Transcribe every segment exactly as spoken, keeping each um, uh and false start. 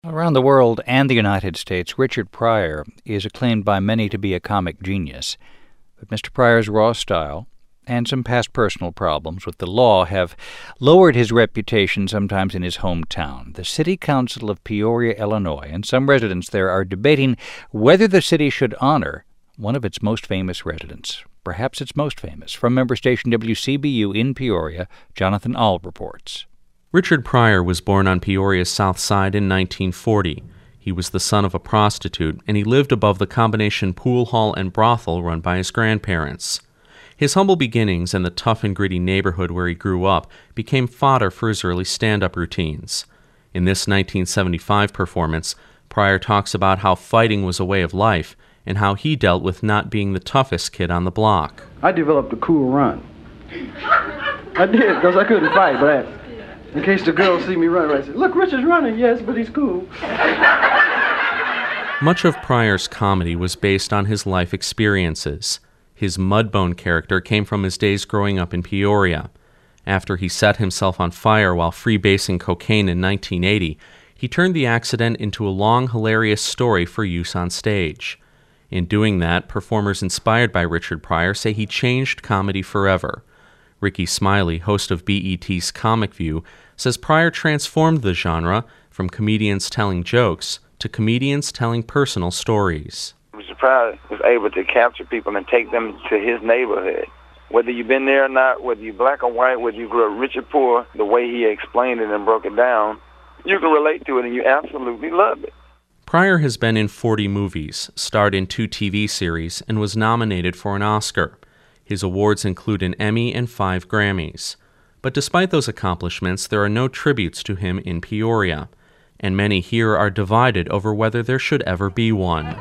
Around the world and the United States, Richard Pryor is acclaimed by many to be a comic genius. But Mister Pryor's raw style and some past personal problems with the law have lowered his reputation sometimes in his hometown. The City Council of Peoria, Illinois, and some residents there are debating whether the city should honor one of its most famous residents, perhaps its most famous. From member station W C B U in Peoria, Jonathan Ahl reports. Richard Pryor was born on Peoria's south side in nineteen forty. He was the son of a prostitute, and he lived above the combination pool hall and brothel run by his grandparents. His humble beginnings and the tough and gritty neighborhood where he grew up became fodder for his early stand-up routines. In this nineteen seventy-five performance, Pryor talks about how fighting was a way of life and how he dealt with not being the toughest kid on the block. I developed a cool run. I did, because I couldn't fight, but I... In case the girls see me run, I say, "Look, Richard's running." "Yes, but he's cool." Much of Pryor's comedy was based on his life experiences. His Mudbone character came from his days growing up in Peoria. After he set himself on fire while freebasing cocaine in nineteen eighty, he turned the accident into a long, hilarious story for use on stage. In doing that, performers inspired by Richard Pryor say he changed comedy forever. Ricky Smiley, host of B E T's Comic View, says Pryor transformed the genre from comedians telling jokes to comedians telling personal stories. Richard Pryor was able to capture people and take them to his neighborhood. Whether you've been there or not, whether you're black or white, whether you grew up rich or poor, the way he explained it and broke it down, you can relate to it and you absolutely love it. Pryor has been in forty movies, starred in two T V series, and was nominated for an Oscar. His awards include an Emmy and five Grammys. But despite those accomplishments, there are no tributes to him in Peoria, and many here are divided over whether there should ever be one.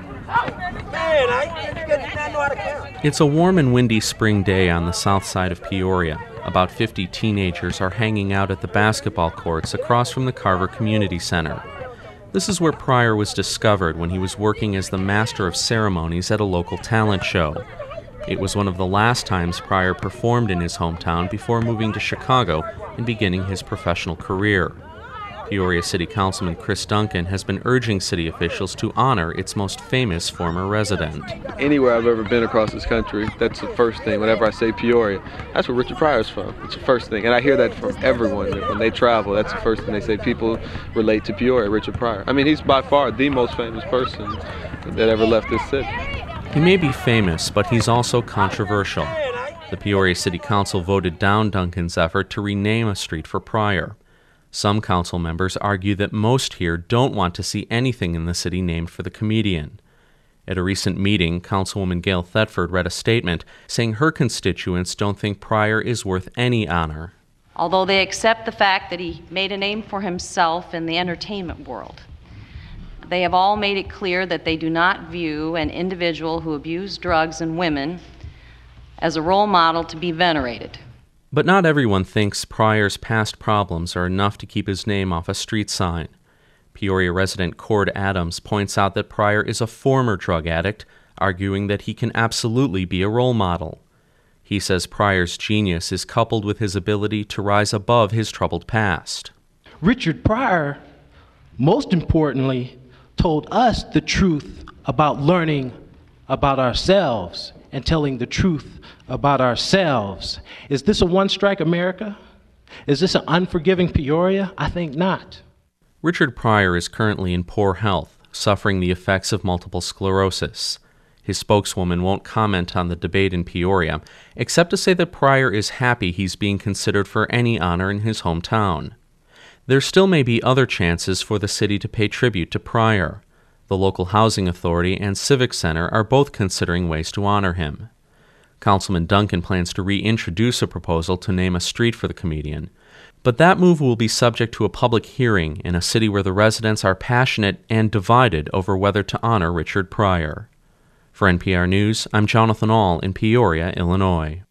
It's a warm and windy spring day on the south side of Peoria. About fifty teenagers are hanging out at the basketball courts across from the Carver Community Center. This is where Pryor was discovered when he was working as the master of ceremonies at a local talent show. It was one of the last times Pryor performed in his hometown before moving to Chicago and beginning his professional career. Peoria City Councilman Chris Duncan has been urging city officials to honor its most famous former resident. Anywhere I've ever been across this country, that's the first thing. Whenever I say Peoria, that's where Richard Pryor's from. It's the first thing. And I hear that from everyone. When they travel, that's the first thing they say. People relate to Peoria, Richard Pryor. I mean, he's by far the most famous person that ever left this city. He may be famous, but he's also controversial. The Peoria City Council voted down Duncan's effort to rename a street for Pryor. Some council members argue that most here don't want to see anything in the city named for the comedian. At a recent meeting, Councilwoman Gail Thetford read a statement saying her constituents don't think Pryor is worth any honor. Although they accept the fact that he made a name for himself in the entertainment world, they have all made it clear that they do not view an individual who abused drugs and women as a role model to be venerated. But not everyone thinks Pryor's past problems are enough to keep his name off a street sign. Peoria resident Cord Adams points out that Pryor is a former drug addict, arguing that he can absolutely be a role model. He says Pryor's genius is coupled with his ability to rise above his troubled past. Richard Pryor, most importantly, told us the truth about learning about ourselves and telling the truth about ourselves. Is this a one-strike America? Is this an unforgiving Peoria? I think not. Richard Pryor is currently in poor health, suffering the effects of multiple sclerosis. His spokeswoman won't comment on the debate in Peoria, except to say that Pryor is happy he's being considered for any honor in his hometown. There still may be other chances for the city to pay tribute to Pryor. The local housing authority and civic center are both considering ways to honor him. Councilman Duncan plans to reintroduce a proposal to name a street for the comedian, but that move will be subject to a public hearing in a city where the residents are passionate and divided over whether to honor Richard Pryor. For N P R News, I'm Jonathan Ahl in Peoria, Illinois.